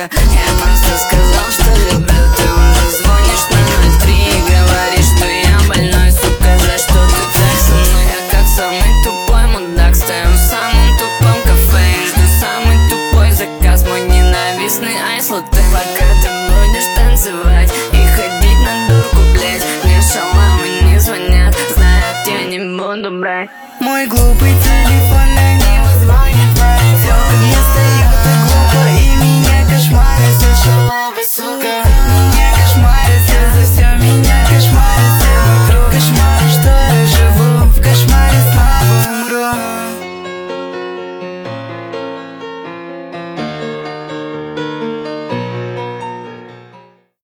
Я просто сказал, что люблю. Ты уже звонишь на 03 и говоришь, что я больной. Сука, за что ты так со мной? Я как самый тупой мудак стою в самом тупом кафе и жду самый тупой заказ, мой ненавистный айс-латте. Пока ты будешь танцевать и ходить на дурку, блять, мне шаламы не звонят, знают, я не буду брать. Мой глупый телефон на него звонит моя тёлка. Я стою так глупо и меня кошмары, слышала.